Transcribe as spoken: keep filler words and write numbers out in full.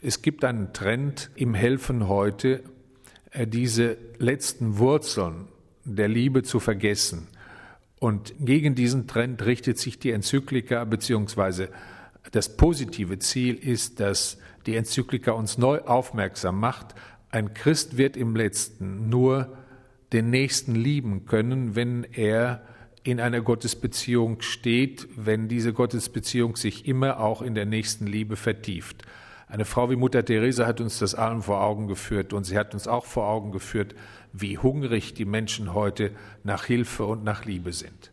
Es gibt einen Trend im Helfen heute, diese letzten Wurzeln der Liebe zu vergessen. Und gegen diesen Trend richtet sich die Enzyklika, beziehungsweise das positive Ziel ist, dass die Enzyklika uns neu aufmerksam macht. Ein Christ wird im Letzten nur den Nächsten lieben können, wenn er in einer Gottesbeziehung steht, wenn diese Gottesbeziehung sich immer auch in der Nächstenliebe vertieft. Eine Frau wie Mutter Teresa hat uns das allen vor Augen geführt und sie hat uns auch vor Augen geführt, wie hungrig die Menschen heute nach Hilfe und nach Liebe sind.